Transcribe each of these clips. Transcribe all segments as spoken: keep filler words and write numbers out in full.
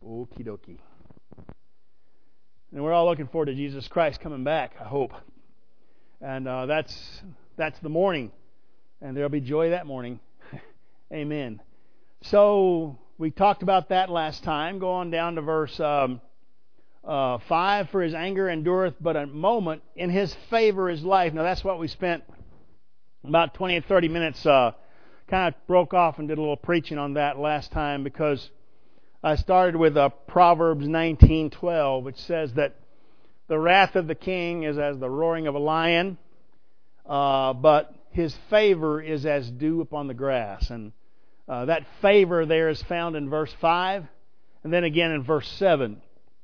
Okie dokie. And we're all looking forward to Jesus Christ coming back, I hope. And uh, that's that's the morning. And there'll be joy that morning. Amen. So we talked about that last time. Go on down to verse um, uh, five. For his anger endureth but a moment, in his favor is life. Now that's what we spent about twenty or thirty minutes, uh, kind of broke off and did a little preaching on that last time, because I started with uh, Proverbs nineteen twelve, which says that the wrath of the king is as the roaring of a lion, uh, but his favor is as dew upon the grass. And uh, that favor there is found in verse five, and then again in verse seven.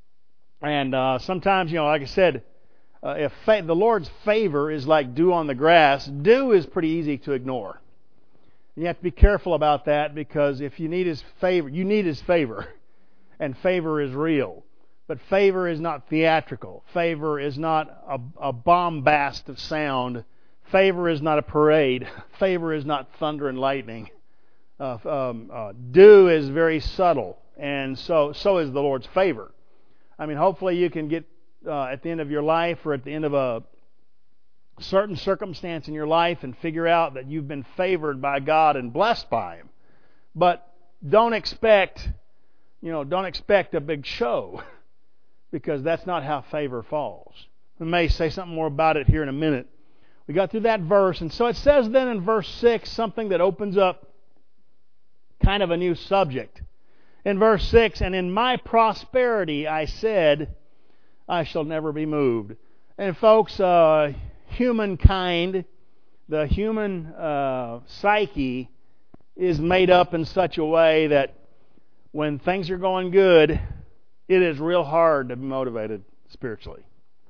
And uh, sometimes, you know, like I said, uh, if fa- the Lord's favor is like dew on the grass, dew is pretty easy to ignore. You have to be careful about that, because if you need His favor, you need His favor. And favor is real. But favor is not theatrical. Favor is not a, a bombast of sound. Favor is not a parade. Favor is not thunder and lightning. Uh, um, uh, dew is very subtle. And so, so is the Lord's favor. I mean, hopefully you can get uh, at the end of your life, or at the end of a certain circumstance in your life, and figure out that you've been favored by God and blessed by Him. But don't expect, you know, don't expect a big show, because that's not how favor falls. We may say something more about it here in a minute. We got through that verse, and so it says then in verse six something that opens up kind of a new subject. In verse six, and in my prosperity I said, I shall never be moved. And folks, uh, humankind, the human uh, psyche is made up in such a way that when things are going good, it is real hard to be motivated spiritually.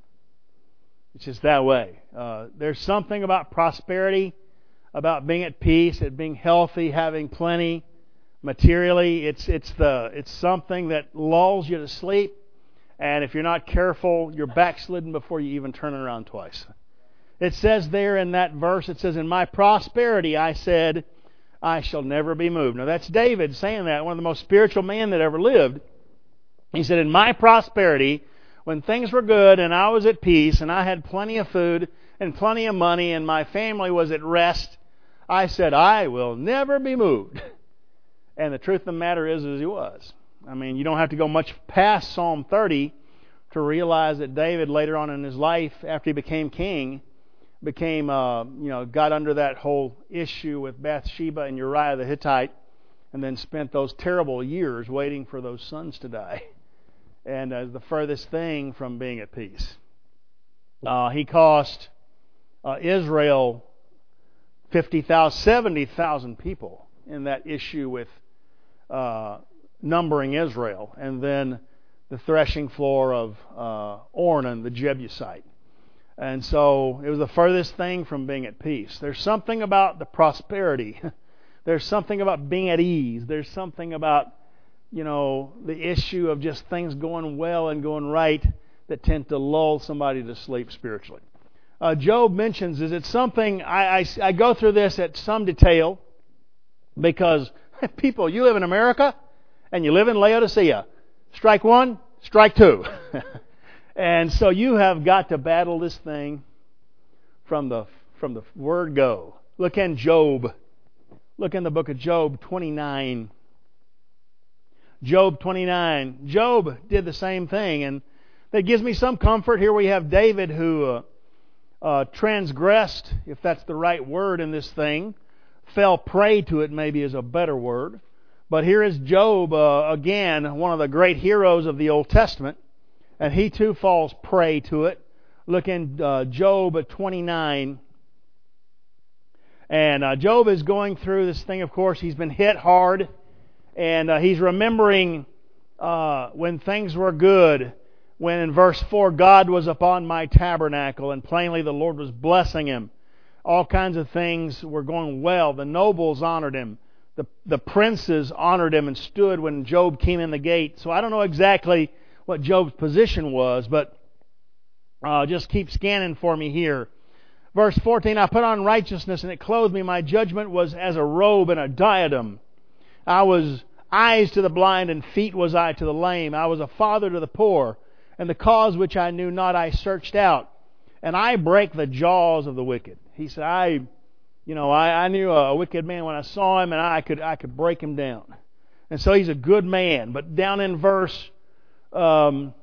It's just that way. Uh, there's something about prosperity, about being at peace, at being healthy, having plenty materially. It's it's the it's something that lulls you to sleep, and if you're not careful, you're backslidden before you even turn around twice. It says there in that verse, it says, in my prosperity I said, I shall never be moved. Now that's David saying that, one of the most spiritual men that ever lived. He said, in my prosperity, when things were good and I was at peace and I had plenty of food and plenty of money and my family was at rest, I said, I will never be moved. And the truth of the matter is, is he was. I mean, you don't have to go much past Psalm thirty to realize that David later on in his life, after he became king, became, uh, you know, got under that whole issue with Bathsheba and Uriah the Hittite, and then spent those terrible years waiting for those sons to die. And as uh, the furthest thing from being at peace. Uh, he cost uh, Israel fifty thousand, seventy thousand people in that issue with uh, numbering Israel. And then the threshing floor of uh, Ornan, the Jebusite. And so it was the furthest thing from being at peace. There's something about the prosperity. There's something about being at ease. There's something about, you know, the issue of just things going well and going right that tend to lull somebody to sleep spiritually. Uh, Job mentions, is it something, I, I, I go through this at some detail, because people, you live in America and you live in Laodicea. Strike one, strike two. And so you have got to battle this thing from the from the word go. Look in Job. Look in the book of Job twenty-nine. Job twenty-nine. Job did the same thing, and that gives me some comfort. Here we have David who uh, uh, transgressed, if that's the right word in this thing, fell prey to it maybe is a better word. But here is Job, uh, again, one of the great heroes of the Old Testament, and he too falls prey to it. Look in uh, Job twenty-nine. And uh, Job is going through this thing, of course. He's been hit hard. And uh, he's remembering uh, when things were good, when in verse four, God was upon my tabernacle, and plainly the Lord was blessing him. All kinds of things were going well. The nobles honored him. The, the princes honored him and stood when Job came in the gate. So I don't know exactly what Job's position was, but uh, just keep scanning for me here. Verse fourteen, I put on righteousness and it clothed me. My judgment was as a robe and a diadem. I was Eyes to the blind and feet was I to the lame. I was a father to the poor, and the cause which I knew not I searched out. And I break the jaws of the wicked. He said, I, you know, I, I knew a wicked man when I saw him, and I could I could break him down. And so he's a good man. But down in verse, um,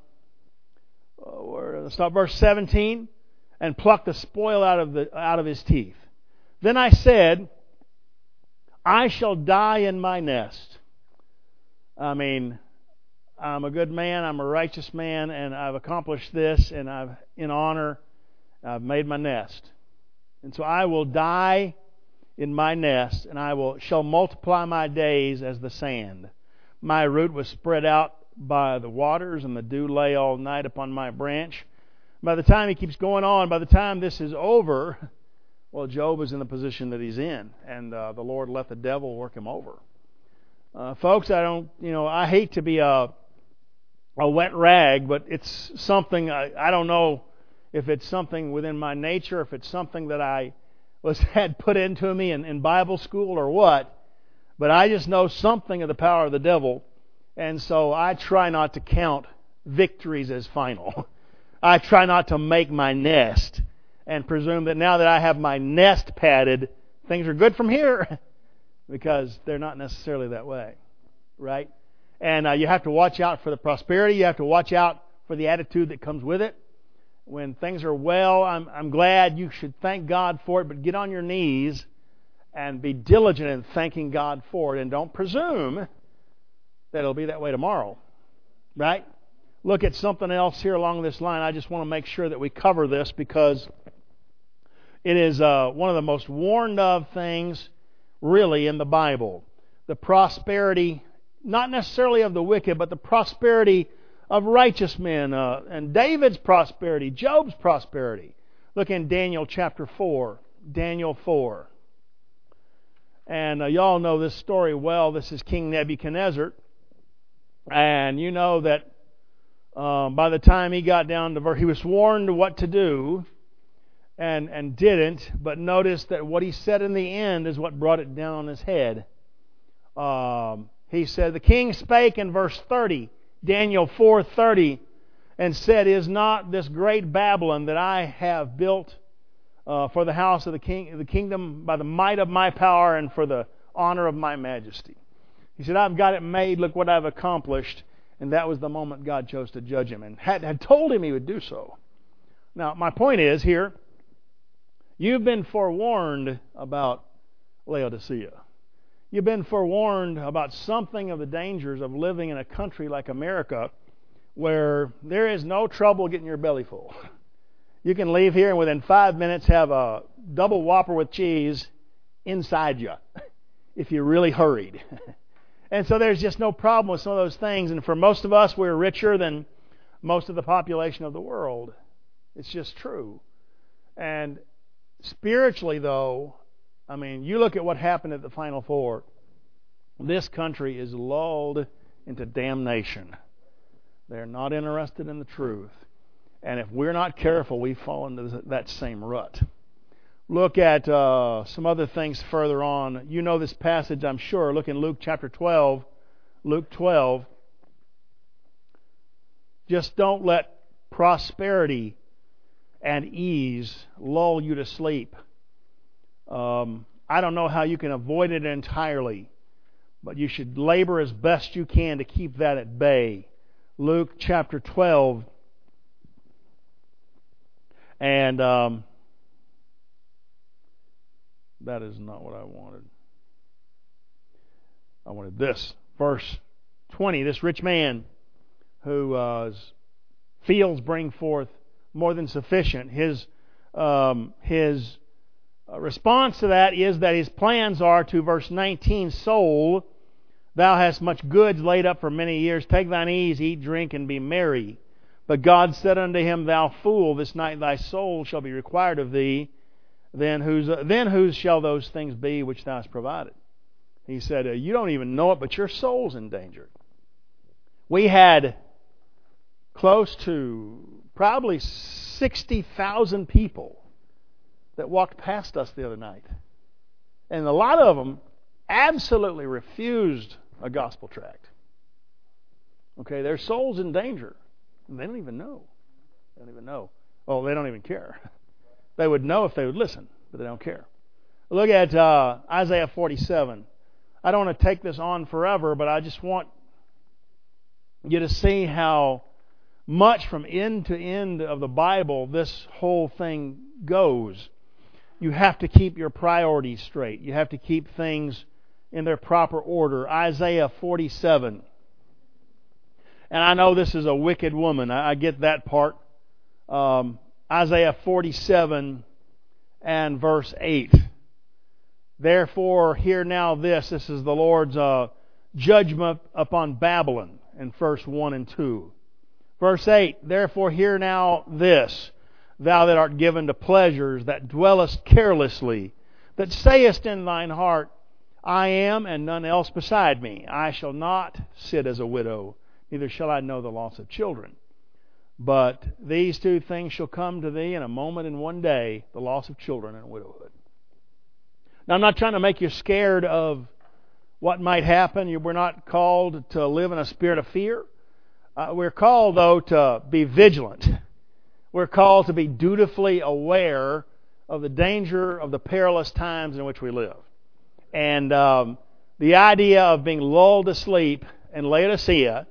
let's start verse seventeen, and pluck the spoil out of the out of his teeth. Then I said, I shall die in my nest. I mean, I'm a good man, I'm a righteous man, and I've accomplished this, and I've, in honor, I've made my nest. And so I will die in my nest, and I will shall multiply my days as the sand. My root was spread out by the waters, and the dew lay all night upon my branch. By the time he keeps going on, by the time this is over, well, Job is in the position that he's in, and uh, the Lord let the devil work him over. Uh, folks, I don't, you know, I hate to be a a wet rag, but it's something, I, I don't know if it's something within my nature, if it's something that I was had put into me in, in Bible school or what, but I just know something of the power of the devil, and so I try not to count victories as final. I try not to make my nest and presume that now that I have my nest padded, things are good from here. Because they're not necessarily that way, right? And uh, you have to watch out for the prosperity. You have to watch out for the attitude that comes with it. When things are well, I'm, I'm glad. You should thank God for it, but get on your knees and be diligent in thanking God for it. And don't presume that it'll be that way tomorrow, right? Look at something else here along this line. I just want to make sure that we cover this because it is uh, one of the most warned of things really in the Bible. The prosperity, not necessarily of the wicked, but the prosperity of righteous men, uh, and David's prosperity, Job's prosperity. Look in Daniel chapter four. Daniel four. And uh, y'all know this story well. This is King Nebuchadnezzar. And you know that um, by the time he got down to verse, he was warned what to do. And, and didn't, but notice that what he said in the end is what brought it down on his head. Um, he said, the king spake in verse thirty, Daniel four thirty, and said, is not this great Babylon that I have built uh, for the house of the king, the kingdom by the might of my power and for the honor of my majesty? He said, I've got it made, look what I've accomplished. And that was the moment God chose to judge him and had, had told him he would do so. Now, my point is here, you've been forewarned about Laodicea. You've been forewarned about something of the dangers of living in a country like America where there is no trouble getting your belly full. You can leave here and within five minutes have a double Whopper with cheese inside you if you really hurried. And so there's just no problem with some of those things. And for most of us, we're richer than most of the population of the world. It's just true. And spiritually, though, I mean, you look at what happened at the Final Four. This country is lulled into damnation. They're not interested in the truth. And if we're not careful, we fall into that same rut. Look at uh, some other things further on. You know this passage, I'm sure. Look in Luke chapter twelve. Luke twelve. Just don't let prosperity and ease lull you to sleep. Um, I don't know how you can avoid it entirely, but you should labor as best you can to keep that at bay. Luke chapter twelve. And um, that is not what I wanted. I wanted this. Verse twenty, this rich man who uh, fields bring forth more than sufficient. His um, his response to that is that his plans are to, verse nineteen, soul, thou hast much goods laid up for many years. Take thine ease, eat, drink, and be merry. But God said unto him, thou fool, this night thy soul shall be required of thee. Then whose, then whose shall those things be which thou hast provided? He said, you don't even know it, but your soul's endangered. We had close to probably sixty thousand people that walked past us the other night. And a lot of them absolutely refused a gospel tract. Okay, their soul's in danger. And they don't even know. They don't even know. Well, they don't even care. They would know if they would listen, but they don't care. Look at uh, Isaiah forty-seven. I don't want to take this on forever, but I just want you to see how much from end to end of the Bible this whole thing goes. You have to keep your priorities straight. You have to keep things in their proper order. Isaiah forty-seven. And I know this is a wicked woman. I, I get that part. Um, Isaiah forty-seven and verse eight. Therefore, hear now this. This is the Lord's uh, judgment upon Babylon in verse one and two. Verse eight. Therefore, hear now this. Thou that art given to pleasures, that dwellest carelessly, that sayest in thine heart, I am and none else beside me. I shall not sit as a widow, neither shall I know the loss of children. But these two things shall come to thee in a moment and one day, the loss of children and widowhood. Now, I'm not trying to make you scared of what might happen. We're not called to live in a spirit of fear. Uh, we're called, though, to be vigilant. We're called to be dutifully aware of the danger of the perilous times in which we live. And um, the idea of being lulled to sleep in Laodicea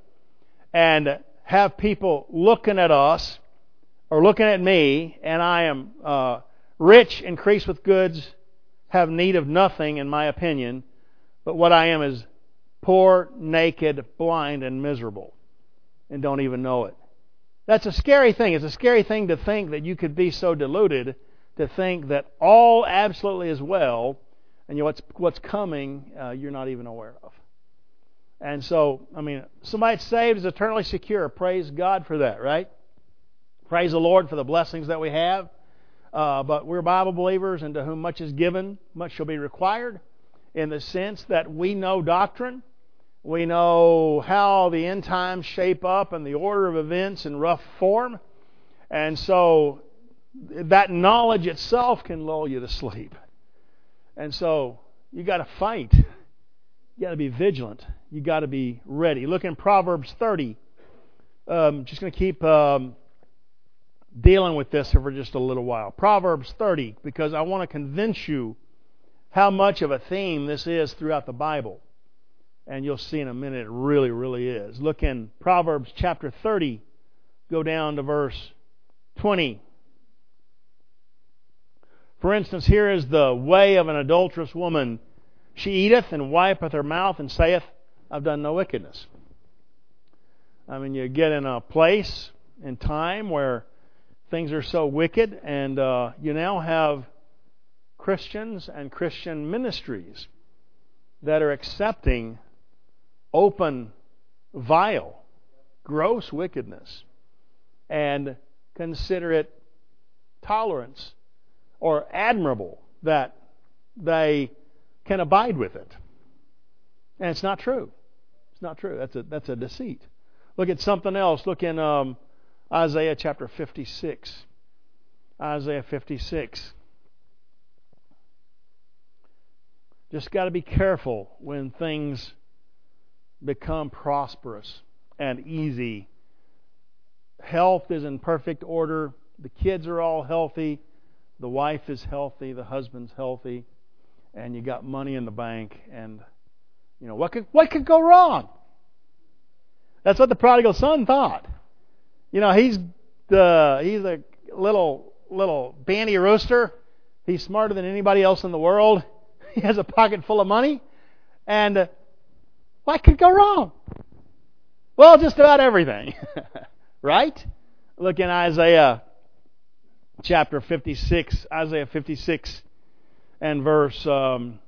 and have people looking at us or looking at me, and I am uh, rich, increased with goods, have need of nothing, in my opinion, but what I am is poor, naked, blind, and miserable, and don't even know it. That's a scary thing. It's a scary thing to think that you could be so deluded to think that all absolutely is well, and you know, what's what's coming uh, you're not even aware of. And so, I mean, somebody that's saved is eternally secure. Praise God for that, right? Praise the Lord for the blessings that we have. Uh, but we're Bible believers, and to whom much is given, much shall be required, in the sense that we know doctrine. We know how the end times shape up and the order of events in rough form. And so that knowledge itself can lull you to sleep. And so you got to fight. You got to be vigilant. You got to be ready. Look in Proverbs thirty. Um, just going to keep um, dealing with this for just a little while. Proverbs thirty, because I want to convince you how much of a theme this is throughout the Bible. And you'll see in a minute it really, really is. Look in Proverbs chapter thirty. Go down to verse twenty. For instance, here is the way of an adulterous woman. She eateth and wipeth her mouth and saith, I've done no wickedness. I mean, you get in a place and time where things are so wicked, and uh, you now have Christians and Christian ministries that are accepting open, vile, gross wickedness and consider it tolerance or admirable that they can abide with it. And it's not true. It's not true. That's a that's a deceit. Look at something else. Look in um, Isaiah chapter fifty-six. Isaiah fifty-six. Just got to be careful when things become prosperous and easy. Health is in perfect order. The kids are all healthy. The wife is healthy. The husband's healthy. And you got money in the bank. And, you know, what could what could go wrong? That's what the prodigal son thought. You know, he's the he's a little little banty rooster. He's smarter than anybody else in the world. He has a pocket full of money. And uh, what could go wrong? Well, just about everything. Right? Look in Isaiah chapter fifty-six. Isaiah fifty-six and verse um,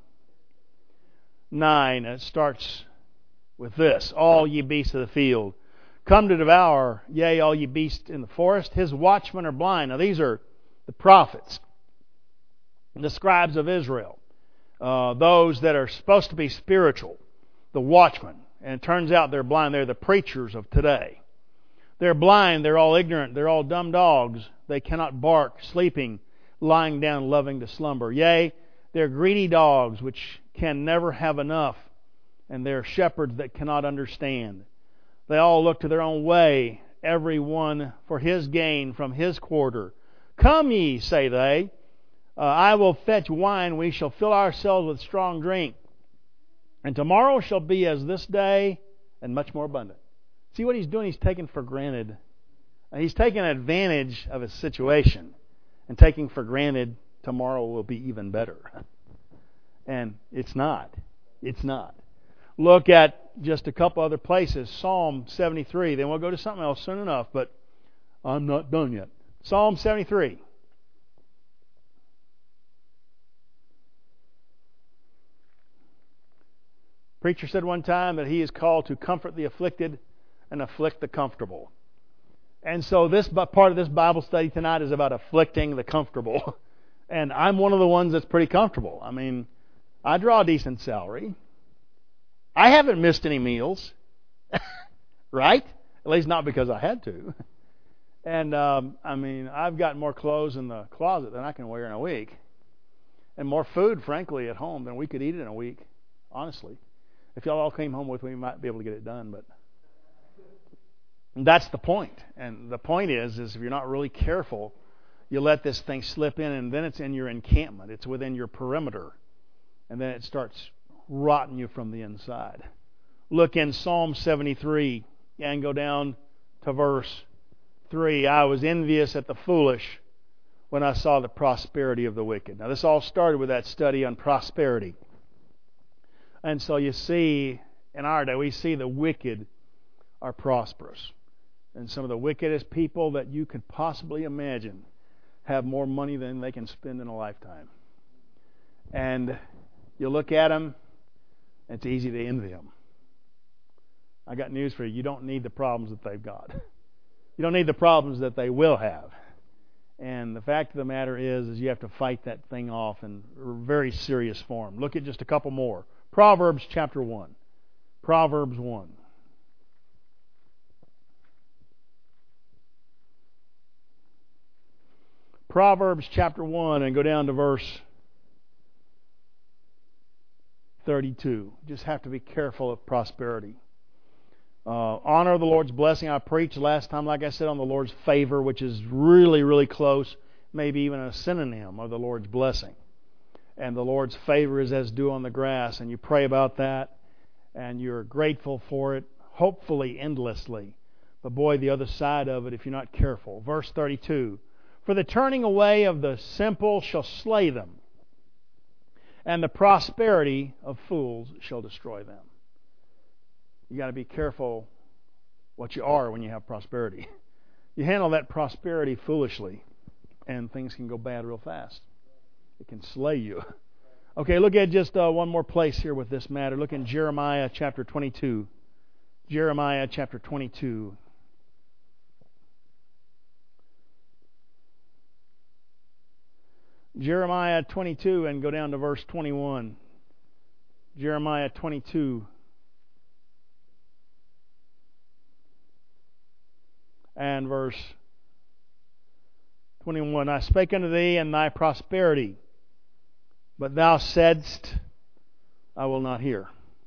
nine. It starts with this. All ye beasts of the field, come to devour, yea, all ye beasts in the forest. His watchmen are blind. Now these are the prophets, the scribes of Israel. Uh, those that are supposed to be spiritual, the watchmen. And it turns out they're blind. They're the preachers of today. They're blind. They're all ignorant. They're all dumb dogs. They cannot bark, sleeping, lying down, loving to slumber. Yea, they're greedy dogs which can never have enough, and they're shepherds that cannot understand. They all look to their own way, every one for his gain from his quarter. Come ye, say they, uh, I will fetch wine, we shall fill ourselves with strong drink. And tomorrow shall be as this day, and much more abundant. See what he's doing? He's taking for granted. He's taking advantage of his situation and taking for granted tomorrow will be even better. And it's not. It's not. Look at just a couple other places. Psalm seventy-three. Then we'll go to something else soon enough, but I'm not done yet. Psalm seventy-three. Preacher said one time that he is called to comfort the afflicted and afflict the comfortable. And so this part of this Bible study tonight is about afflicting the comfortable. And I'm one of the ones that's pretty comfortable. I mean, I draw a decent salary. I haven't missed any meals. Right? At least not because I had to. And, um, I mean, I've got more clothes in the closet than I can wear in a week. And more food, frankly, at home than we could eat in a week, honestly. If y'all all came home with me, we might be able to get it done, but that's the point. And the point is, is if you're not really careful, you let this thing slip in, and then it's in your encampment. It's within your perimeter. And then it starts rotting you from the inside. Look in Psalm seventy-three and go down to verse three. I was envious at the foolish when I saw the prosperity of the wicked. Now, this all started with that study on prosperity. And so you see, in our day, we see the wicked are prosperous. And some of the wickedest people that you could possibly imagine have more money than they can spend in a lifetime. And you look at them, it's easy to envy them. I got news for you. You don't need the problems that they've got. You don't need the problems that they will have. And the fact of the matter is, is you have to fight that thing off in very serious form. Look at just a couple more. Proverbs chapter one. Proverbs one. Proverbs chapter one and go down to verse thirty-two. Just have to be careful of prosperity. Uh, honor the Lord's blessing. I preached last time, like I said, on the Lord's favor, which is really, really close, maybe even a synonym of the Lord's blessing. And the Lord's favor is as dew on the grass, and you pray about that, and you're grateful for it, hopefully endlessly. But boy, the other side of it, if you're not careful. Verse thirty-two. For the turning away of the simple shall slay them, and the prosperity of fools shall destroy them. You got to be careful what you are when you have prosperity. You handle that prosperity foolishly, and things can go bad real fast. It can slay you. Okay, look at just uh, one more place here with this matter. Look in Jeremiah chapter twenty-two. Jeremiah chapter twenty-two. Jeremiah twenty-two and go down to verse twenty-one. Jeremiah twenty-two. And verse twenty-one. I spake unto thee in thy prosperity, but thou saidst, I will not hear.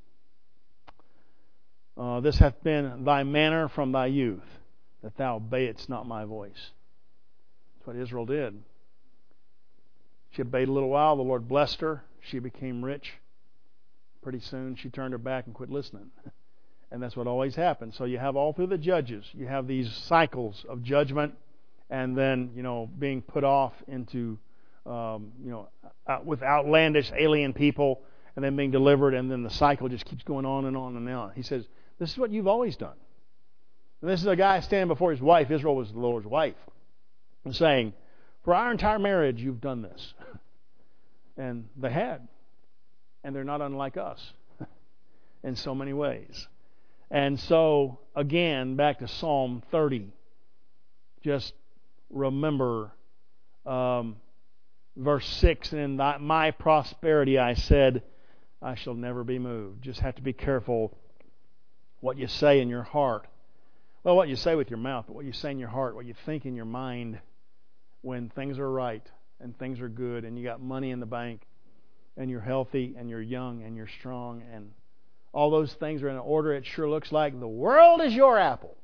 Uh, this hath been thy manner from thy youth, that thou obeyedst not my voice. That's what Israel did. She obeyed a little while. The Lord blessed her. She became rich. Pretty soon she turned her back and quit listening. And that's what always happens. So you have all through the Judges, you have these cycles of judgment, and then, you know, being put off into, um, you know, out, with outlandish alien people, and then being delivered, and then the cycle just keeps going on and on and on. He says, this is what you've always done. And this is a guy standing before his wife. Israel was the Lord's wife. And saying, for our entire marriage, you've done this. And they had. And they're not unlike us in so many ways. And so, again, back to Psalm thirty. Just remember um, verse six. And in thy, my prosperity I said, I shall never be moved. Just have to be careful what you say in your heart. Well, what you say with your mouth, but what you say in your heart, what you think in your mind when things are right and things are good and you got money in the bank and you're healthy and you're young and you're strong and all those things are in order, it sure looks like the world is your apple.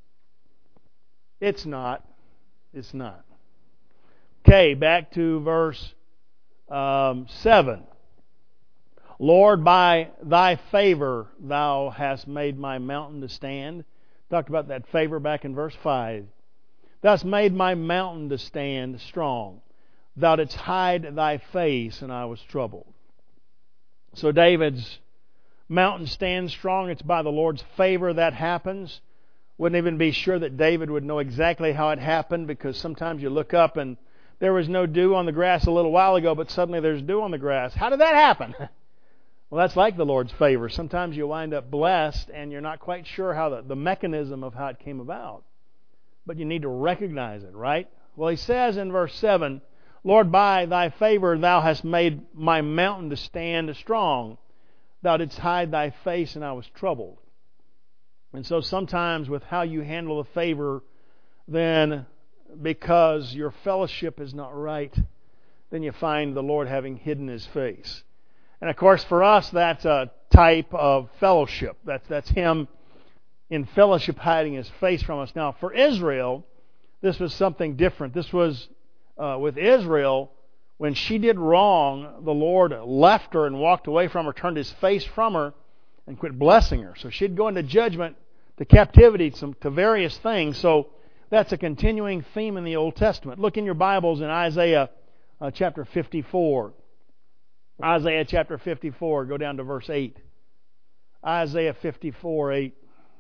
It's not. It's not. Okay, back to verse um, seven. Lord, by thy favor thou hast made my mountain to stand. Talked about that favor back in verse five. Thou hast made my mountain to stand strong. Thou didst hide thy face, and I was troubled. So David's mountain stands strong. It's by the Lord's favor that happens. Wouldn't even be sure that David would know exactly how it happened, because sometimes you look up and there was no dew on the grass a little while ago, but suddenly there's dew on the grass. How did that happen? Well, that's like the Lord's favor. Sometimes you wind up blessed and you're not quite sure how the, the mechanism of how it came about. But you need to recognize it, right? Well, he says in verse seven, Lord, by thy favor thou hast made my mountain to stand strong. Thou didst hide thy face, and I was troubled. And so sometimes with how you handle the favor, then because your fellowship is not right, then you find the Lord having hidden His face. And of course for us that's a type of fellowship. That's, that's Him in fellowship hiding His face from us. Now for Israel, this was something different. This was uh, with Israel, when she did wrong, the Lord left her and walked away from her, turned His face from her, and quit blessing her. So she'd go into judgment, to captivity, to, to various things. So that's a continuing theme in the Old Testament. Look in your Bibles in Isaiah uh, chapter fifty-four. Isaiah chapter fifty-four, go down to verse eight. Isaiah fifty-four, eight.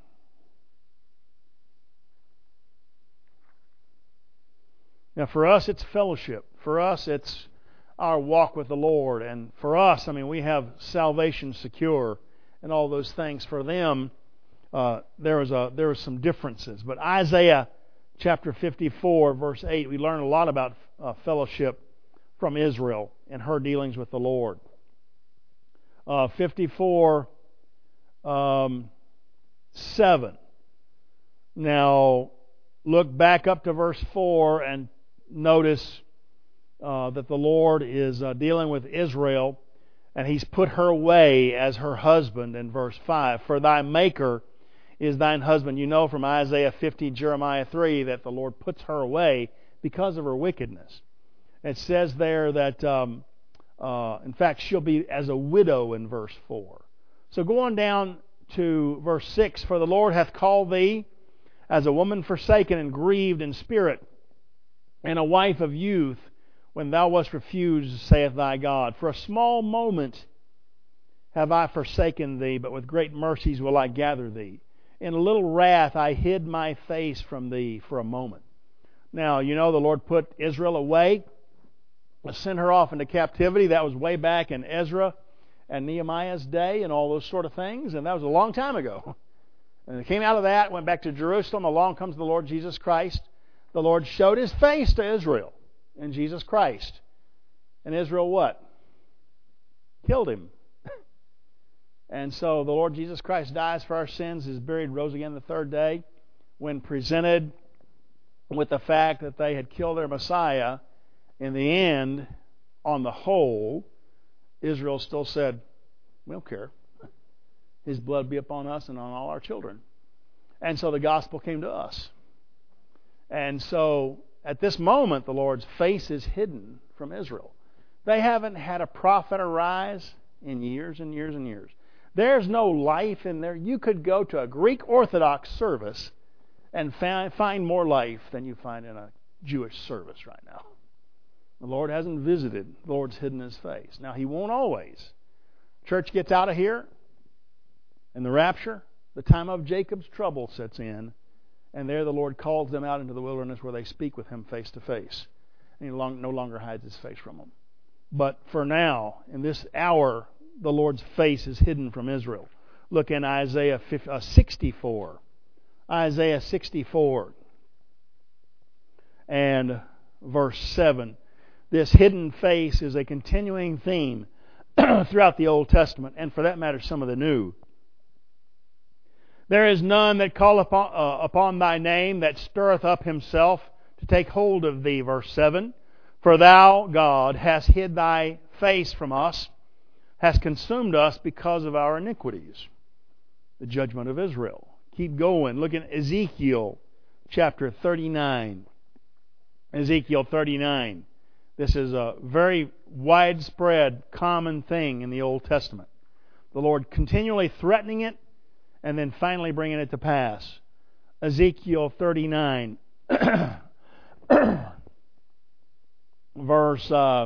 Now for us it's fellowship. For us it's our walk with the Lord. And for us, I mean, we have salvation secure and all those things. For them, uh, there was a there was some differences. But Isaiah chapter fifty-four, verse eight, we learn a lot about uh, fellowship from Israel and her dealings with the Lord. Uh, fifty-four, um, seven. Now, look back up to verse four and notice uh, that the Lord is uh, dealing with Israel, and He's put her away as her husband in verse five. For thy Maker is thine husband. You know from Isaiah fifty, Jeremiah three, that the Lord puts her away because of her wickedness. It says there that, um, uh, in fact, she'll be as a widow in verse four. So go on down to verse six. For the Lord hath called thee as a woman forsaken and grieved in spirit, and a wife of youth, when thou wast refused, saith thy God. For a small moment have I forsaken thee, but with great mercies will I gather thee. In a little wrath I hid my face from thee for a moment. Now, you know the Lord put Israel away, sent her off into captivity. That was way back in Ezra and Nehemiah's day and all those sort of things, and that was a long time ago. And they came out of that, went back to Jerusalem. Along comes the Lord Jesus Christ. The Lord showed His face to Israel in Jesus Christ. And Israel what? Killed Him. And so the Lord Jesus Christ dies for our sins, is buried, rose again the third day. When presented with the fact that they had killed their Messiah, in the end, on the whole, Israel still said, we don't care. His blood be upon us and on all our children. And so the gospel came to us. And so at this moment, the Lord's face is hidden from Israel. They haven't had a prophet arise in years and years and years. There's no life in there. You could go to a Greek Orthodox service and find more life than you find in a Jewish service right now. The Lord hasn't visited. The Lord's hidden His face. Now, He won't always. Church gets out of here, and the rapture, the time of Jacob's trouble sets in, and there the Lord calls them out into the wilderness where they speak with Him face to face. And He long, no longer hides His face from them. But for now, in this hour, the Lord's face is hidden from Israel. Look in Isaiah sixty-four. Isaiah sixty-four and verse seven. This hidden face is a continuing theme throughout the Old Testament, and for that matter, some of the New. There is none that call upon, uh, upon thy name, that stirreth up himself to take hold of thee. Verse seven. For thou, God, hast hid thy face from us, hast consumed us because of our iniquities. the judgment of Israel. Keep going. Look at Ezekiel chapter thirty-nine. Ezekiel thirty-nine. This is a very widespread, common thing in the Old Testament. The Lord continually threatening it and then finally bringing it to pass. Ezekiel thirty-nine, verse uh,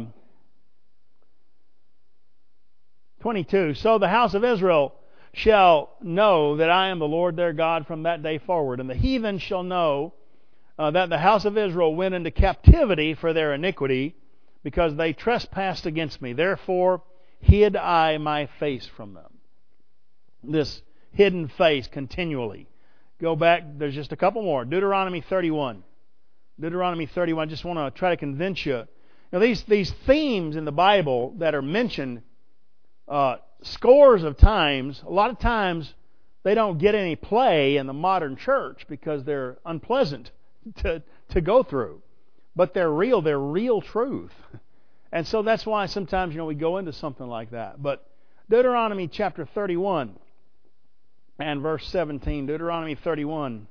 twenty-two. So the house of Israel shall know that I am the Lord their God from that day forward, and the heathen shall know uh, that the house of Israel went into captivity for their iniquity, because they trespassed against me. Therefore hid I my face from them. This hidden face continually. Go back, there's just a couple more. Deuteronomy thirty-one. Deuteronomy thirty-one, I just want to try to convince you. Now these, these themes in the Bible that are mentioned uh, scores of times, a lot of times they don't get any play in the modern church because they're unpleasant to, to go through. But they're real, they're real truth. And so that's why sometimes, you know, we go into something like that. But Deuteronomy chapter thirty-one and verse seventeen, Deuteronomy thirty-one.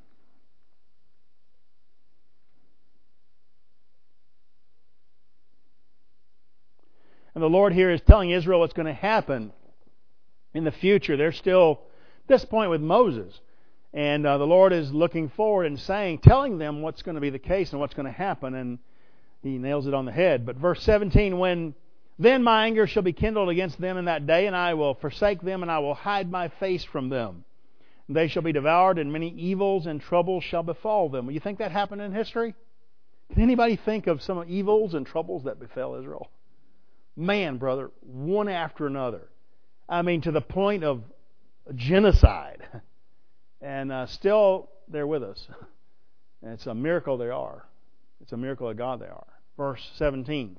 And the Lord here is telling Israel what's going to happen in the future. They're still at this point with Moses. And uh, the Lord is looking forward and saying, telling them what's going to be the case and what's going to happen. And He nails it on the head. But verse seventeen, when then my anger shall be kindled against them in that day, and I will forsake them, and I will hide my face from them. And they shall be devoured, and many evils and troubles shall befall them. Well, you think that happened in history? Can anybody think of some evils and troubles that befell Israel? Man, brother, one after another. I mean, to the point of genocide. And uh, still, they're with us. And it's a miracle they are. It's a miracle of God they are. Verse seventeen.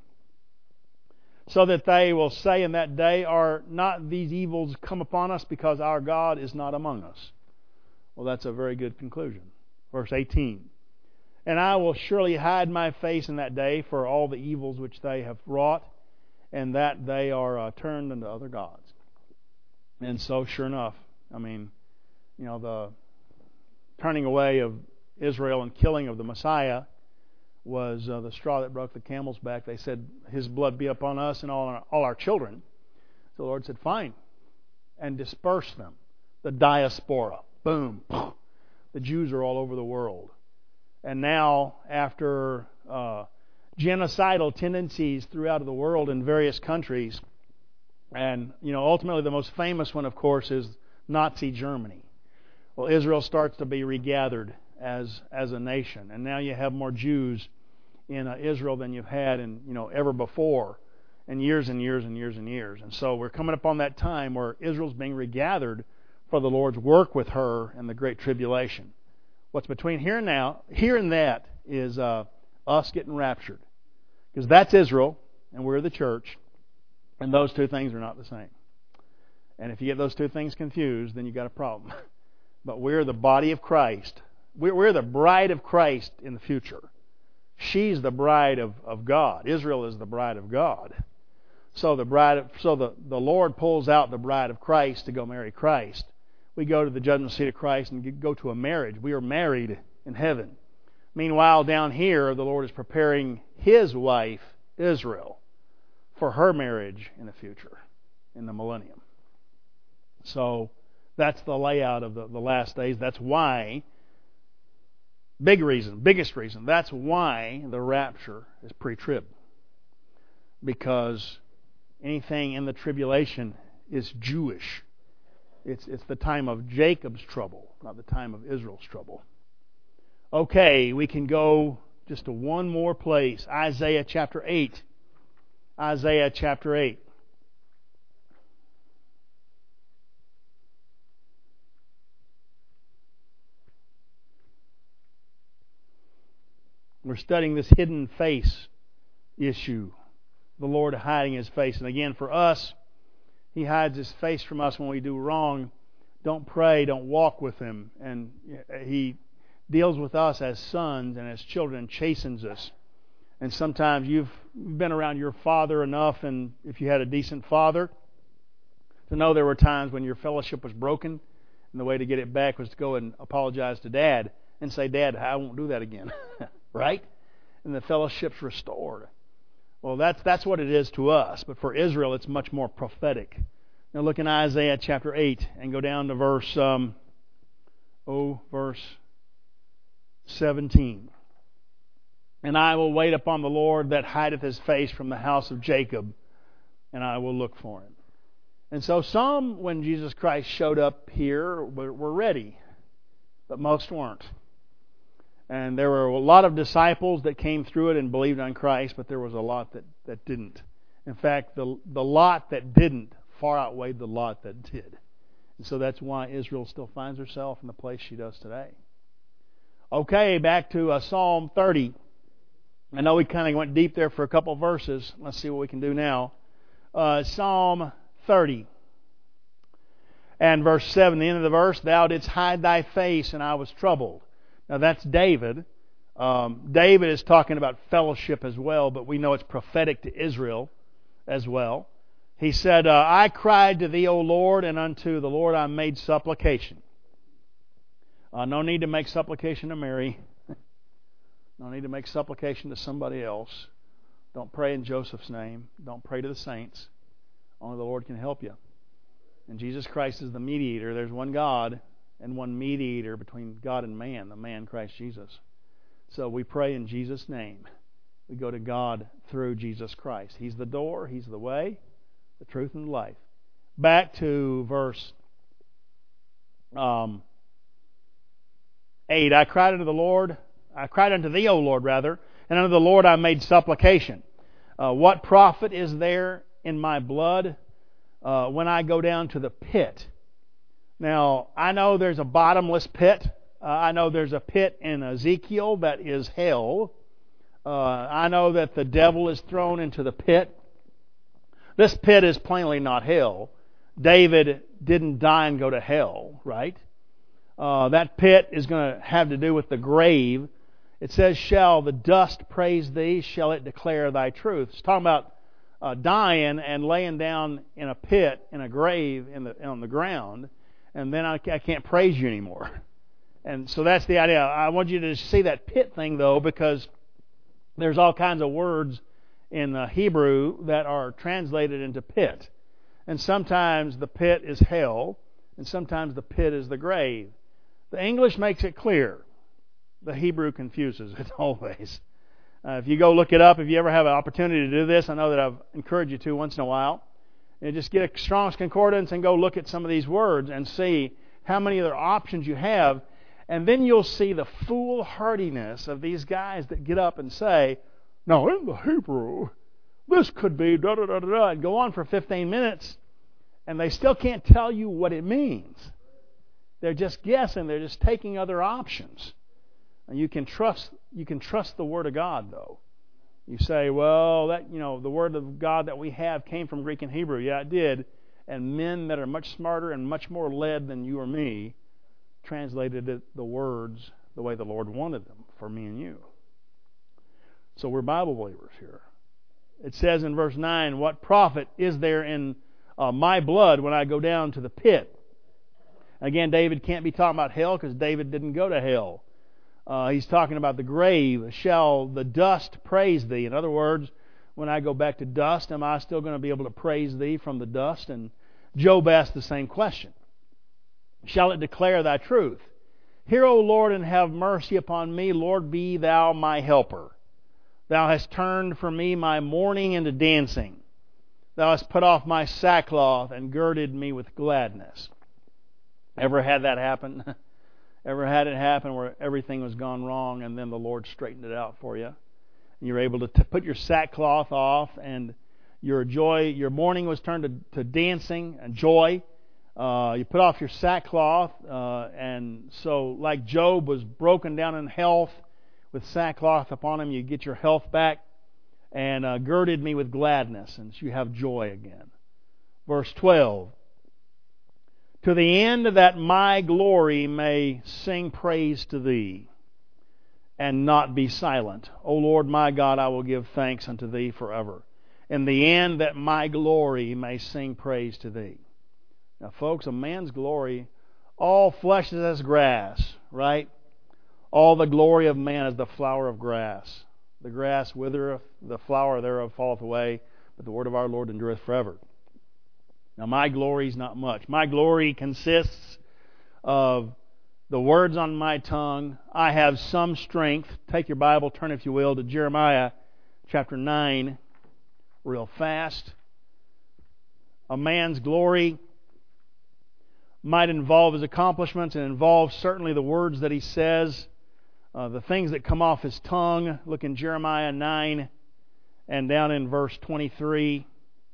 So that they will say in that day, are not these evils come upon us because our God is not among us? Well, that's a very good conclusion. Verse eighteen. And I will surely hide my face in that day for all the evils which they have wrought, and that they are uh, turned unto other gods. And so, sure enough, I mean, you know, the turning away of Israel and killing of the Messiah was uh, the straw that broke the camel's back. They said, His blood be upon us and all our, all our children. So the Lord said, fine, and disperse them. The diaspora. Boom. The Jews are all over the world. And now, after uh, genocidal tendencies throughout the world in various countries, and, you know, ultimately the most famous one, of course, is Nazi Germany. Well, Israel starts to be regathered as as a nation, and now you have more Jews in uh, Israel than you've had in, you know, ever before, in years and years and years and years. And so we're coming up on that time where Israel's being regathered for the Lord's work with her in the Great Tribulation. What's between here and now, here and that, is uh, us getting raptured, because that's Israel and we're the church, and those two things are not the same. And if you get those two things confused, then you've got a problem. But we're the body of Christ. We're the bride of Christ in the future. She's the bride of, of God. Israel is the bride of God. So the bride, of, so the, the Lord pulls out the bride of Christ to go marry Christ. We go to the judgment seat of Christ and go to a marriage. We are married in heaven. Meanwhile, down here, the Lord is preparing His wife, Israel, for her marriage in the future, in the millennium. So that's the layout of the, the last days. That's why, big reason, biggest reason, that's why the rapture is pre-trib. Because anything in the tribulation is Jewish. It's, it's the time of Jacob's trouble, not the time of Israel's trouble. Okay, we can go just to one more place. Isaiah chapter eight. Isaiah chapter eight. We're studying this hidden face issue. The Lord hiding His face. And again, for us, He hides His face from us when we do wrong. Don't pray, don't walk with Him. And He deals with us as sons and as children and chastens us. And sometimes you've been around your father enough, and if you had a decent father, to know there were times when your fellowship was broken And the way to get it back was to go and apologize to Dad and say, Dad, I won't do that again. Right? And the fellowship's restored. Well, that's that's what it is to us. But for Israel, it's much more prophetic. Now look in Isaiah chapter eight and go down to verse um, oh, verse seventeen. And I will wait upon the Lord that hideth his face from the house of Jacob, and I will look for him. And so some, when Jesus Christ showed up here, were, were ready, but most weren't. And there were a lot of disciples that came through it and believed on Christ, but there was a lot that, that didn't. In fact, the the lot that didn't far outweighed the lot that did. And so that's why Israel still finds herself in the place she does today. Okay, back to uh, Psalm thirty. I know we kind of went deep there for a couple verses. Let's see what we can do now. Uh, Psalm thirty. And verse seven, the end of the verse, Thou didst hide thy face, and I was troubled. Now that's David. Um, David is talking about fellowship as well, but we know it's prophetic to Israel as well. He said, uh, I cried to thee, O Lord, and unto the Lord I made supplication. Uh, no need to make supplication to Mary. No need to make supplication to somebody else. Don't pray in Joseph's name. Don't pray to the saints. Only the Lord can help you. And Jesus Christ is the mediator. There's one God and one mediator between God and man, the man Christ Jesus. So we pray in Jesus' name. We go to God through Jesus Christ. He's the door, He's the way, the truth, and the life. Back to verse um, eight. I cried unto the Lord, I cried unto thee, O Lord, rather, and unto the Lord I made supplication. Uh, what profit is there in my blood uh, when I go down to the pit? Now, I know there's a bottomless pit. Uh, I know there's a pit in Ezekiel that is hell. Uh, I know that the devil is thrown into the pit. This pit is plainly not hell. David didn't die and go to hell, right? Uh, that pit is going to have to do with the grave. It says, shall the dust praise thee? Shall it declare thy truth? It's talking about uh, dying and laying down in a pit, in a grave in the, on the ground, and then I, I can't praise you anymore. And so that's the idea. I want you to see that pit thing, though, because there's all kinds of words in uh, Hebrew that are translated into pit. And sometimes the pit is hell, and sometimes the pit is the grave. The English makes it clear. The Hebrew confuses it always. Uh, if you go look it up, if you ever have an opportunity to do this, I know that I've encouraged you to once in a while. And just get a Strong's Concordance and go look at some of these words and see how many other options you have. And then you'll see the foolhardiness of these guys that get up and say, no, in the Hebrew, this could be da-da-da-da-da, and go on for fifteen minutes, and they still can't tell you what it means. They're just guessing. They're just taking other options. And you can trust you can trust the Word of God, though. You say, well, that you know, the Word of God that we have came from Greek and Hebrew. Yeah, it did. And men that are much smarter and much more led than you or me translated it, the words the way the Lord wanted them for me and you. So we're Bible believers here. It says in verse nine, what profit is there in uh, my blood when I go down to the pit? Again, David can't be talking about hell because David didn't go to hell. Uh, he's talking about the grave. Shall the dust praise thee? In other words, when I go back to dust, am I still going to be able to praise thee from the dust? And Job asked the same question. Shall it declare thy truth? Hear, O Lord, and have mercy upon me. Lord, be thou my helper. Thou hast turned for me my mourning into dancing. Thou hast put off my sackcloth and girded me with gladness. Ever had that happen? Ever had it happen where everything was gone wrong and then the Lord straightened it out for you? And you're able to t- put your sackcloth off and your joy, your mourning was turned to, to dancing and joy. Uh, you put off your sackcloth, uh, and so like Job was broken down in health with sackcloth upon him, you get your health back, and uh, girded me with gladness, and so you have joy again. Verse twelve, to the end that my glory may sing praise to thee, and not be silent. O Lord my God, I will give thanks unto thee forever. In the end that my glory may sing praise to thee. Now, folks, a man's glory All flesh is as grass, right? All the glory of man is the flower of grass. The grass withereth, the flower thereof falleth away, but the word of our Lord endureth forever. Now my glory is not much. My glory consists of the words on my tongue. I have some strength. Take your Bible, turn if you will to Jeremiah chapter nine, real fast. A man's glory might involve his accomplishments and involve certainly the words that he says, uh, the things that come off his tongue. Look in Jeremiah nine and down in verse twenty-three,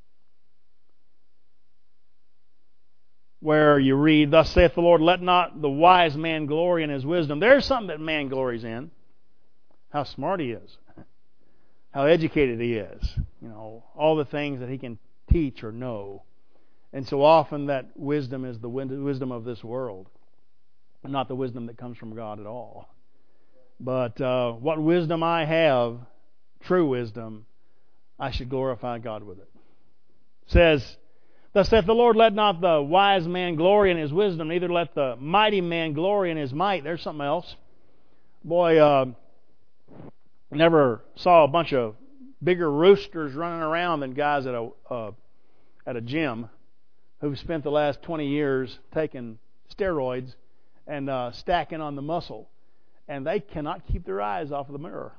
where you read, Thus saith the Lord, let not the wise man glory in his wisdom. There's something that man glories in. How smart he is. How educated he is. You know, all the things that he can teach or know. And so often that wisdom is the wisdom of this world, not the wisdom that comes from God at all. But uh, what wisdom I have, true wisdom, I should glorify God with it. It says, Thus saith the Lord, let not the wise man glory in his wisdom, neither let the mighty man glory in his might. There's something else. Boy, uh, never saw a bunch of bigger roosters running around than guys at a uh, at a gym who've spent the last twenty years taking steroids and uh, stacking on the muscle, and they cannot keep their eyes off of the mirror.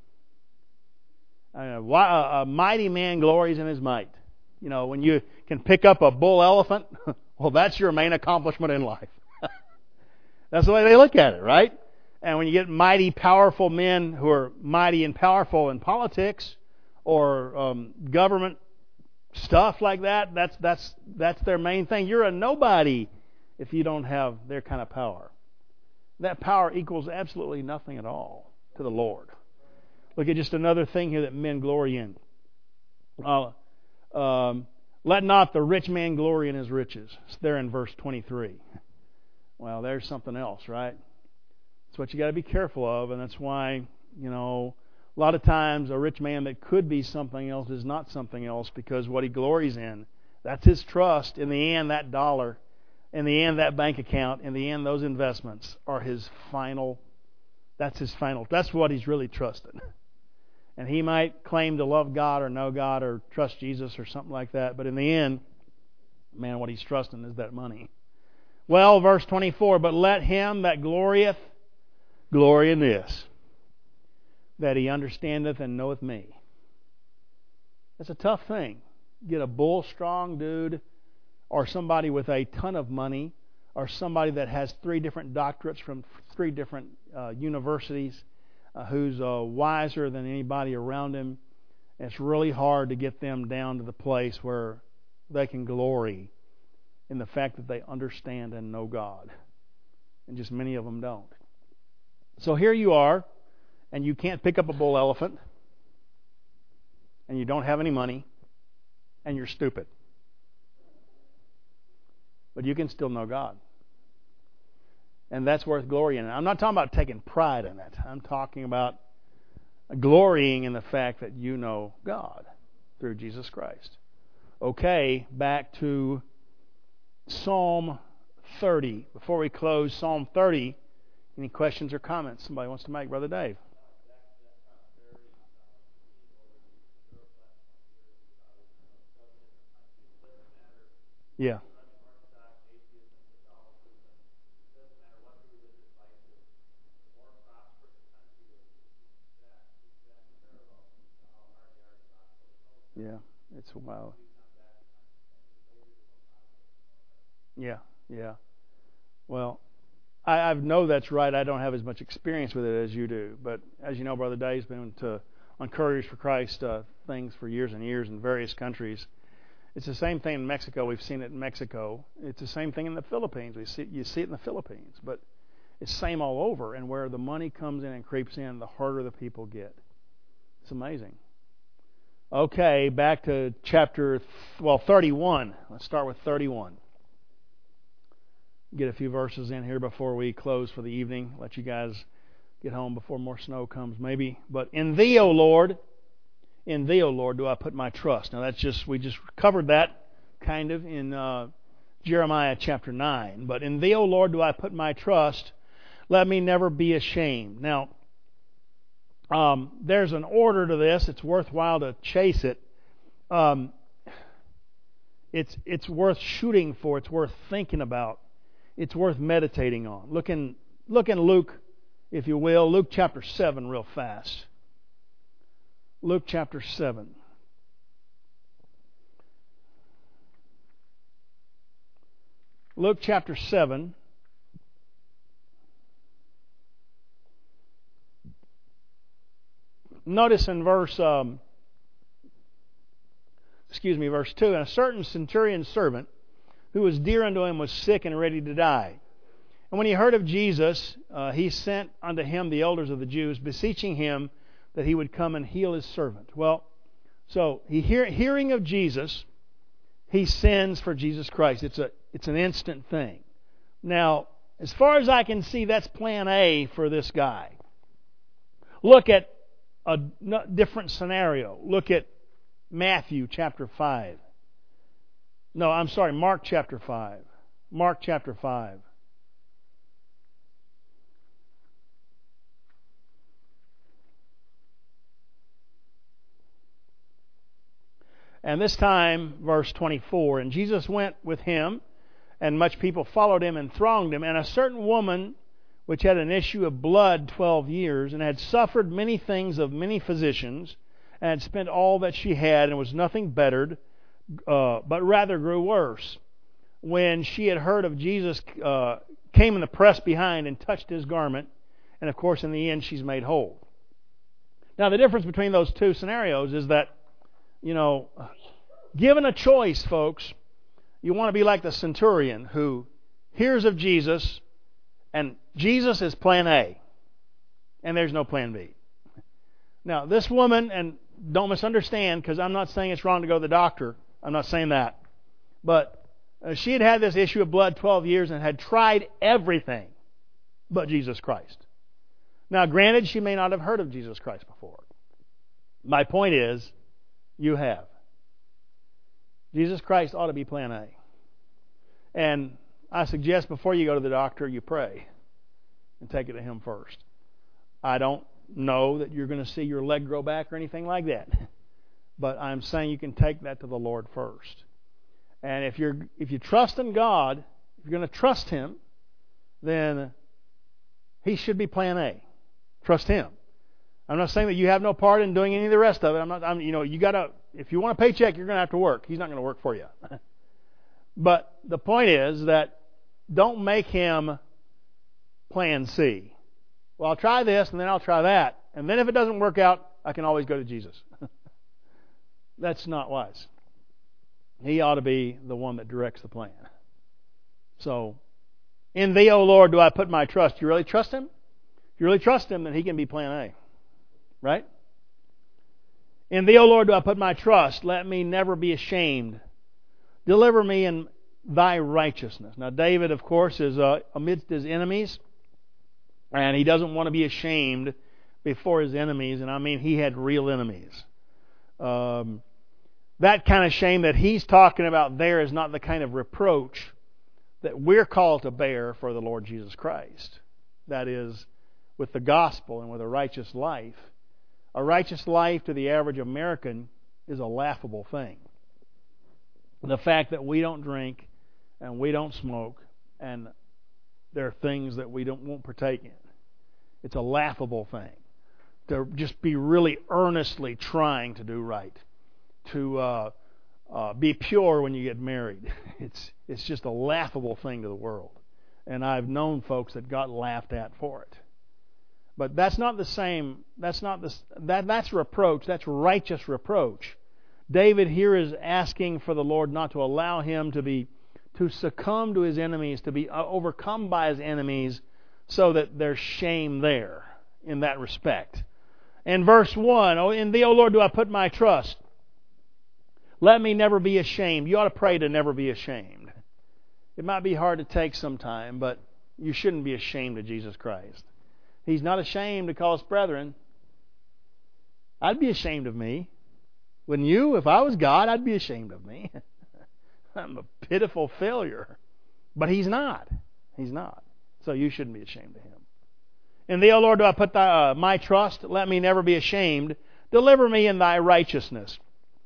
Uh, why, a, a mighty man glories in his might. You know, when you can pick up a bull elephant, well, that's your main accomplishment in life. That's the way they look at it, right? And when you get mighty, powerful men who are mighty and powerful in politics or um, government stuff like that, that's that's that's their main thing. You're a nobody if you don't have their kind of power. That power equals absolutely nothing at all to the Lord. Look at just another thing here that men glory in. Uh, um, Let not the rich man glory in his riches. It's there in verse twenty-three. Well, there's something else, right? That's what you got to be careful of, and that's why, you know, a lot of times a rich man that could be something else is not something else, because what he glories in, that's his trust. In the end, that dollar, in the end, that bank account, in the end, those investments are his final, that's his final, that's what he's really trusted. And he might claim to love God or know God or trust Jesus or something like that, but in the end, man, what he's trusting is that money. Well, verse twenty-four, but let him that glorieth glory in this, that he understandeth and knoweth me. That's a tough thing. Get a bull strong dude or somebody with a ton of money or somebody that has three different doctorates from three different uh, universities, uh, who's uh, wiser than anybody around him. It's really hard to get them down to the place where they can glory in the fact that they understand and know God. And just many of them don't. So here you are, and you can't pick up a bull elephant, and you don't have any money, and you're stupid. But you can still know God. And that's worth glory in. I'm not talking about taking pride in it. I'm talking about glorying in the fact that you know God through Jesus Christ. Okay, back to Psalm thirty. Before we close, Psalm thirty. Any questions or comments somebody wants to make? Brother Dave. Yeah. Yeah, it's wild. Yeah, yeah. Well, I, I know that's right. I don't have as much experience with it as you do. But as you know, Brother Dave's been to, on Couriers for Christ uh, things for years and years in various countries. It's the same thing in Mexico. We've seen it in Mexico. It's the same thing in the Philippines. We see You see it in the Philippines. But it's the same all over. And where the money comes in and creeps in, the harder the people get. It's amazing. Okay, back to chapter, well, thirty-one. Let's start with thirty-one. Get a few verses in here before we close for the evening. Let you guys get home before more snow comes, maybe. But in Thee, O Lord, in Thee, O Lord, do I put my trust. Now that's just, we just covered that kind of in uh, Jeremiah chapter nine. But in Thee, O Lord, do I put my trust. Let me never be ashamed. Now, um, there's an order to this. It's worthwhile to chase it. Um, it's it's worth shooting for. It's worth thinking about. It's worth meditating on. Look in, look in Luke, if you will. Luke chapter seven real fast. Luke chapter seven. Luke chapter seven. Notice in verse, um, excuse me, verse two, and a certain centurion's servant, who was dear unto him, was sick and ready to die. And when he heard of Jesus, uh, he sent unto him the elders of the Jews, beseeching him that he would come and heal his servant. Well, so he hear, hearing of Jesus, he sends for Jesus Christ. It's a it's an instant thing. Now, as far as I can see, that's plan A for this guy. Look at a different scenario. Look at Matthew chapter five. No, I'm sorry, Mark chapter five. Mark chapter five. And this time, verse twenty-four, and Jesus went with him, and much people followed him and thronged him. And a certain woman, which had an issue of blood twelve years, and had suffered many things of many physicians, and had spent all that she had, and was nothing bettered, uh, but rather grew worse. When she had heard of Jesus, uh, came in the press behind and touched his garment, and of course in the end she's made whole. Now the difference between those two scenarios is that, you know, given a choice, folks, you want to be like the centurion who hears of Jesus, and Jesus is plan A, and there's no plan B. Now, this woman, and don't misunderstand, because I'm not saying it's wrong to go to the doctor. I'm not saying that. But uh, she had had this issue of blood twelve years and had tried everything but Jesus Christ. Now, granted, she may not have heard of Jesus Christ before. My point is, you have. Jesus Christ ought to be plan A. And I suggest before you go to the doctor, you pray and take it to Him first. I don't know that you're going to see your leg grow back or anything like that. But I'm saying you can take that to the Lord first. And if you're if you trust in God, if you're going to trust Him, then He should be plan A. Trust Him. I'm not saying that you have no part in doing any of the rest of it. I'm not. I'm, you know, you got to. If you want a paycheck, you're going to have to work. He's not going to work for you. But the point is that don't make Him plan C. Well, I'll try this and then I'll try that, and then if it doesn't work out, I can always go to Jesus. That's not wise. He ought to be the one that directs the plan. So, in Thee, O Lord, do I put my trust. You really trust Him? If you really trust Him, then He can be plan A. Right? In Thee, O Lord, do I put my trust. Let me never be ashamed. Deliver me in Thy righteousness. Now, David, of course, is uh, amidst his enemies, and he doesn't want to be ashamed before his enemies, and I mean he had real enemies. Um, that kind of shame that he's talking about there is not the kind of reproach that we're called to bear for the Lord Jesus Christ. That is, with the gospel and with a righteous life. A righteous life to the average American is a laughable thing. The fact that we don't drink and we don't smoke and there are things that we don't won't partake in. It's a laughable thing. To just be really earnestly trying to do right. To uh, uh, be pure when you get married. It's it's just a laughable thing to the world. And I've known folks that got laughed at for it. But that's not the same. That's not the that that's reproach. That's righteous reproach. David here is asking for the Lord not to allow him to be to succumb to his enemies, to be overcome by his enemies, so that there's shame there in that respect. In verse one, oh, in Thee, O Lord, do I put my trust. Let me never be ashamed. You ought to pray to never be ashamed. It might be hard to take sometime, but you shouldn't be ashamed of Jesus Christ. He's not ashamed to call us brethren. I'd be ashamed of me. Wouldn't you? If I was God, I'd be ashamed of me. I'm a pitiful failure. But He's not. He's not. So you shouldn't be ashamed of Him. In Thee, O Lord, do I put thy, uh, my trust. Let me never be ashamed. Deliver me in Thy righteousness.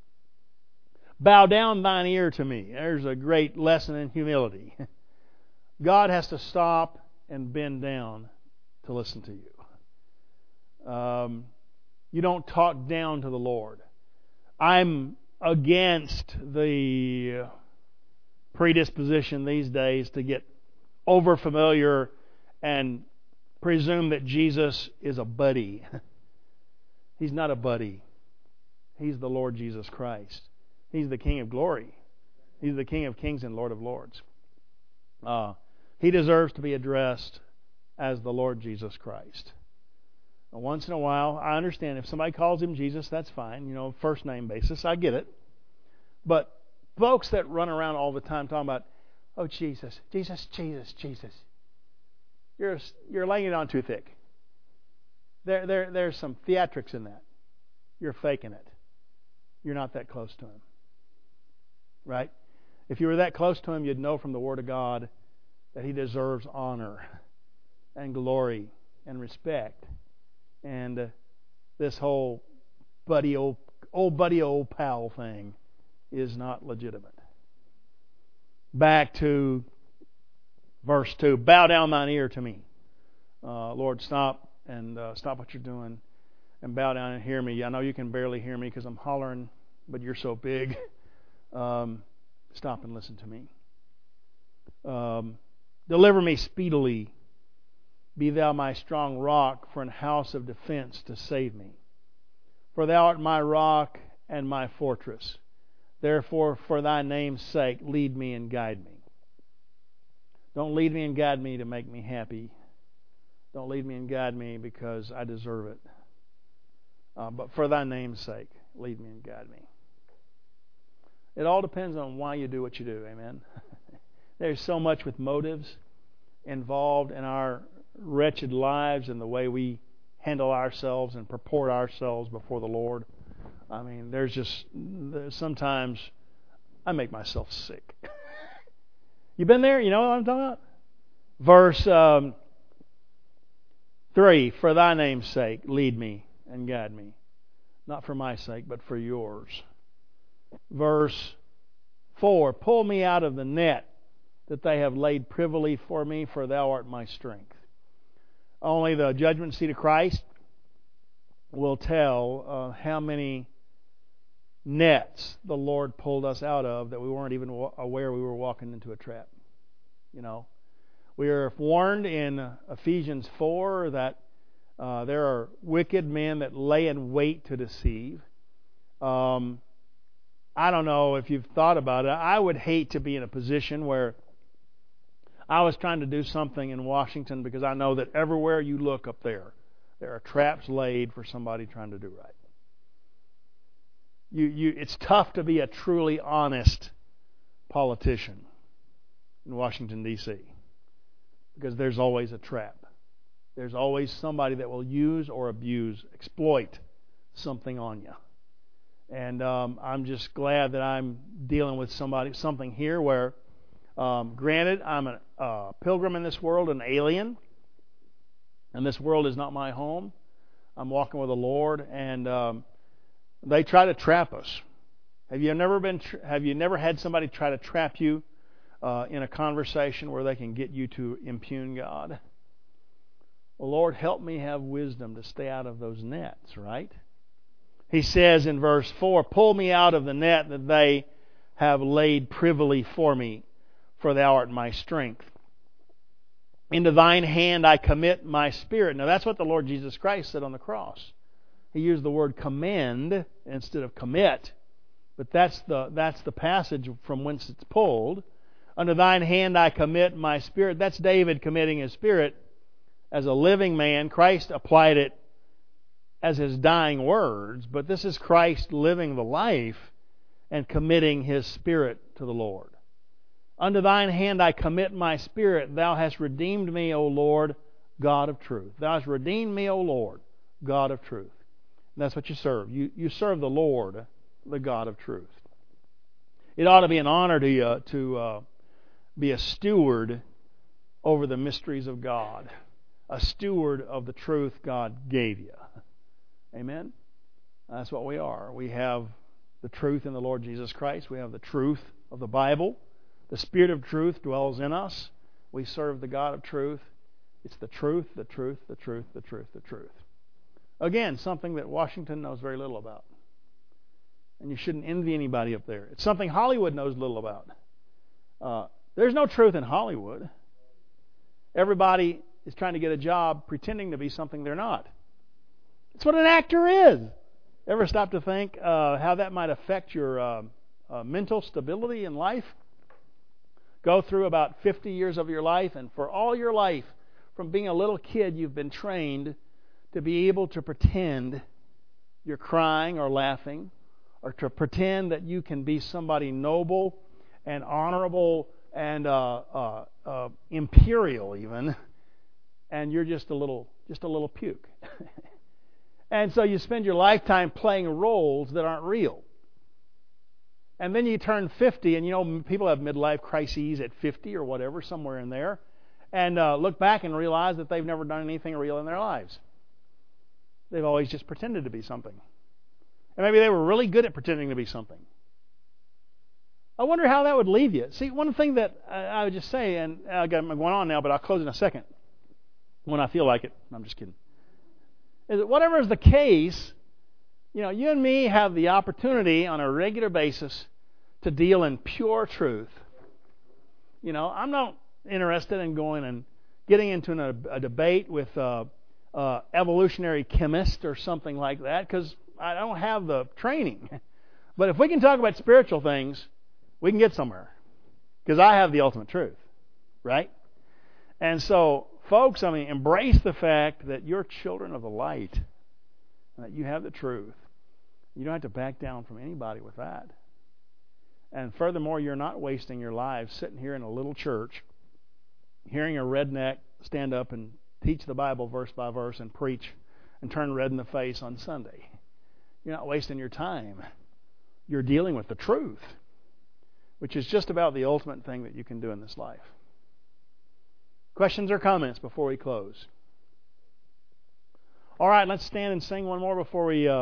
Bow down Thine ear to me. There's a great lesson in humility. God has to stop and bend down to listen to you. Um, you don't talk down to the Lord. I'm against the predisposition these days to get over familiar and presume that Jesus is a buddy. He's not a buddy. He's the Lord Jesus Christ. He's the King of glory. He's the King of kings and Lord of lords. Uh, he deserves to be addressed as the Lord Jesus Christ. Now, once in a while, I understand if somebody calls Him Jesus, that's fine. You know, first name basis, I get it. But folks that run around all the time talking about, oh, Jesus, Jesus, Jesus, Jesus. You're you're laying it on too thick. There, there, there's some theatrics in that. You're faking it. You're not that close to Him. Right? If you were that close to Him, you'd know from the Word of God that He deserves honor and glory and respect. And uh, this whole buddy old, old buddy old pal thing is not legitimate. Back to verse two. Bow down thine ear to me. Uh, Lord, stop and uh, stop what you're doing and bow down and hear me. I know you can barely hear me because I'm hollering, but you're so big. Um, stop and listen to me. Um, deliver me speedily. Be thou my strong rock for an house of defense to save me. For thou art my rock and my fortress. Therefore, for thy name's sake, lead me and guide me. Don't lead me and guide me to make me happy. Don't lead me and guide me because I deserve it. Uh, but for thy name's sake, lead me and guide me. It all depends on why you do what you do. Amen. There's so much with motives involved in our wretched lives and the way we handle ourselves and purport ourselves before the Lord. I mean, there's just there's sometimes I make myself sick. You been there? You know what I'm talking about? Verse um, three, for thy name's sake, lead me and guide me. Not for my sake, but for yours. Verse four, pull me out of the net that they have laid privily for me, for thou art my strength. Only the judgment seat of Christ will tell uh, how many nets the Lord pulled us out of that we weren't even aware we were walking into a trap. You know, we are warned in Ephesians four that uh, there are wicked men that lay in wait to deceive. Um, I don't know if you've thought about it. I would hate to be in a position where I was trying to do something in Washington because I know that everywhere you look up there, there are traps laid for somebody trying to do right. You, you, it's tough to be a truly honest politician in Washington, D C because there's always a trap. There's always somebody that will use or abuse, exploit something on you. And um, I'm just glad that I'm dealing with somebody, something here where, um, granted, I'm a uh, pilgrim in this world, an alien, and this world is not my home. I'm walking with the Lord, and um, they try to trap us. Have you never been? Tra- have you never had somebody try to trap you uh, in a conversation where they can get you to impugn God? Well, Lord, help me have wisdom to stay out of those nets. Right? He says in verse four, "Pull me out of the net that they have laid privily for me, for thou art my strength. Into thine hand I commit my spirit." Now that's what the Lord Jesus Christ said on the cross. He used the word commend instead of commit. But that's the that's the passage from whence it's pulled. Unto thine hand I commit my spirit. That's David committing his spirit as a living man. Christ applied it as his dying words, but this is Christ living the life and committing his spirit to the Lord. Unto thine hand I commit my spirit. Thou hast redeemed me, O Lord, God of truth. Thou hast redeemed me, O Lord, God of truth. And that's what you serve. You, you serve the Lord, the God of truth. It ought to be an honor to uh, to uh, be a steward over the mysteries of God, a steward of the truth God gave you. Amen? That's what we are. We have the truth in the Lord Jesus Christ. We have the truth of the Bible. The Spirit of truth dwells in us. We serve the God of truth. It's the truth, the truth, the truth, the truth, the truth. Again, something that Washington knows very little about. And you shouldn't envy anybody up there. It's something Hollywood knows little about. Uh, there's no truth in Hollywood. Everybody is trying to get a job pretending to be something they're not. It's what an actor is. Ever stop to think uh, how that might affect your uh, uh, mental stability in life? Go through about fifty years of your life, and for all your life, from being a little kid, you've been trained to be able to pretend you're crying or laughing, or to pretend that you can be somebody noble and honorable and uh, uh, uh, imperial even, and you're just a little, just a little puke. And so you spend your lifetime playing roles that aren't real. And then you turn fifty, and you know people have midlife crises at fifty or whatever, somewhere in there, and uh, look back and realize that they've never done anything real in their lives. They've always just pretended to be something. And maybe they were really good at pretending to be something. I wonder how that would leave you. See, one thing that I would just say, and I got going on now, but I'll close in a second when I feel like it. I'm just kidding. Is that whatever is the case, you know, you and me have the opportunity on a regular basis to deal in pure truth. You know, I'm not interested in going and getting into an, a, a debate with a, a evolutionary chemist or something like that, because I don't have the training. But if we can talk about spiritual things, we can get somewhere, because I have the ultimate truth, right? And so, folks, I mean, embrace the fact that you're children of the light, and that you have the truth. You don't have to back down from anybody with that. And furthermore, you're not wasting your lives sitting here in a little church, hearing a redneck stand up and teach the Bible verse by verse and preach and turn red in the face on Sunday. You're not wasting your time. You're dealing with the truth, which is just about the ultimate thing that you can do in this life. Questions or comments before we close? All right, let's stand and sing one more before we... Uh